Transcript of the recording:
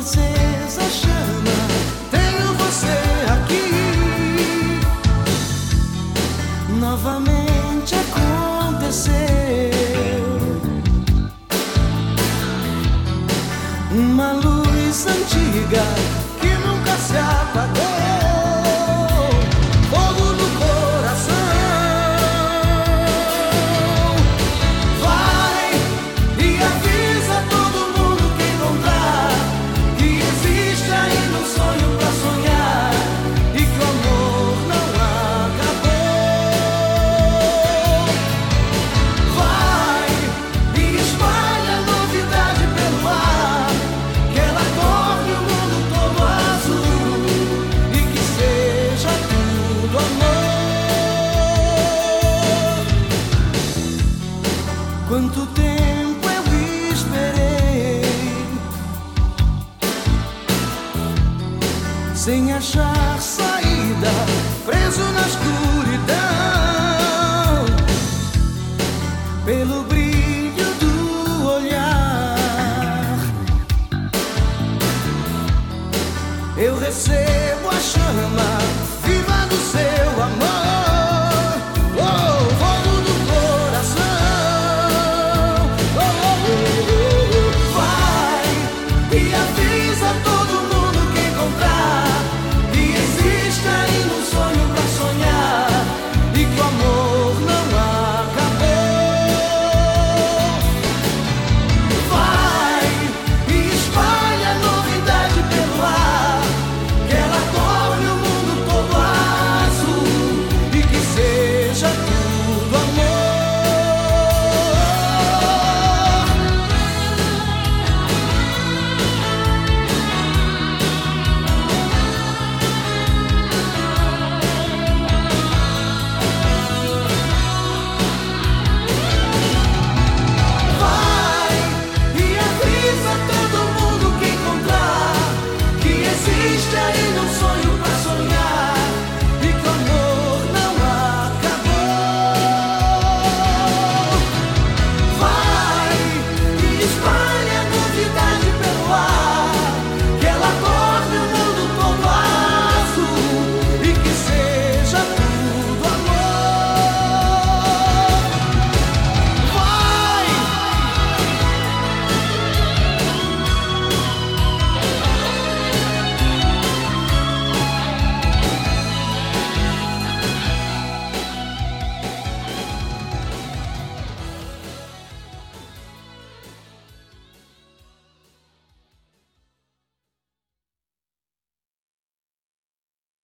acesa chama, tenho você aqui. Novamente aconteceu uma luz antiga que nunca se apagou. Fogo no coração. Vai e avisa todo mundo que encontrar que existe ainda um sonho pra sonhar e que o amor não acabou. Vai e espalha a novidade pelo ar, que ela torne o mundo todo azul e que seja tudo amor. Quanto tempo eu esperei sem achar saída, preso na escuridão, pelo brilho do olhar. Eu recebo a chama